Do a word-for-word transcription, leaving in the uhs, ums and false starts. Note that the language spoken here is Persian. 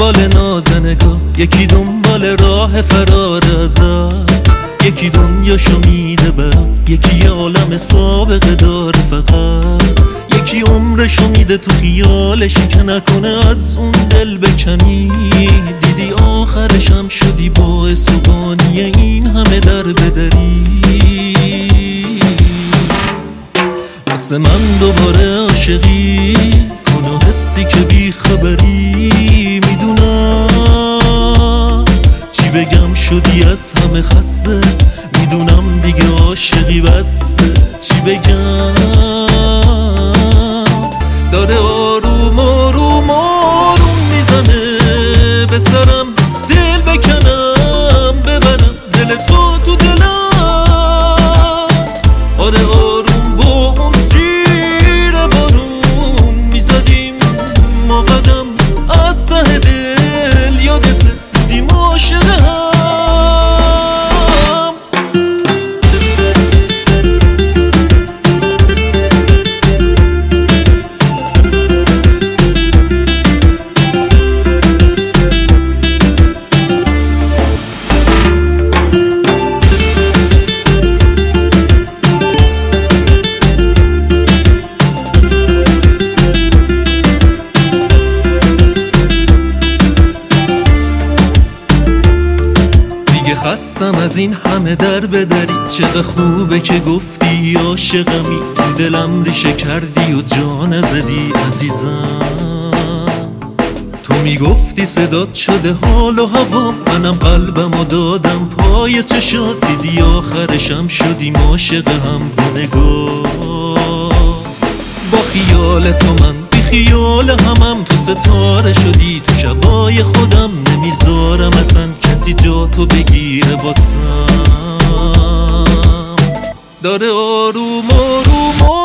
دنبال نازنگاه، یکی دنبال راه فرار ازت، یکی دنیاشو میده برات، یکی یه عالم سابقه داره فقط، یکی عمرشو میده تو خیالشی که نکنه از اون دل بکنی. دیدی آخرشم شدی باعث و بانی این همه در بدری. واسه من دوباره عاشقی کن و حسی که بی خبری. میدونم چی بگم شدی از همه خسته، میدونم دیگه عاشقی بسه. چی بگم داره آروم آروم آروم میزنه به سرم، دل بکنم ببرم دل تو تو دلم. آره آروم با اون زیر بارون میزدیم ما قدم، از ته دل یادته بودیم عاشق هم. خستم از این همه در بدری، چقدر خوبه که گفتی عاشقمی، تو دلم ریشه کردی و جا نزدی عزیزم. تو میگفتی صدات شده حال و هوا، منم قلبم و دادم پای چشات، دیدی آخرشم شدیم عاشق هم با نگاه. با خیال تو من بی خیال همم، تو ستاره شدی تو شبای خودم، نمیذارم اصلا کسی جا تو بگیره واسم. داره آروم آروم